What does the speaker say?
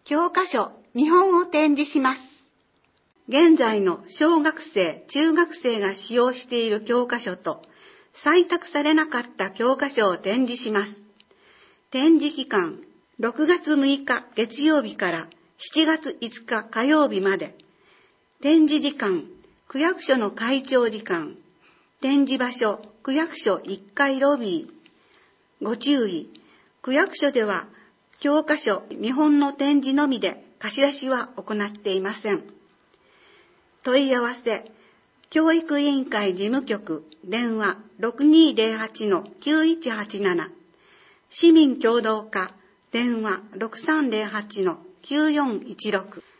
教科書見本を展示します。現在の小学生、中学生が使用している教科書と採択されなかった教科書を展示します。展示期間、6月6日月曜日から7月5日火曜日まで。展示時間、区役所の会長時間。展示場所、区役所1階ロビー。ご注意、区役所では教科書見本の展示のみで貸し出しは行っていません。問い合わせ、教育委員会事務局電話 6208-9187 市民協働課電話 6308-9416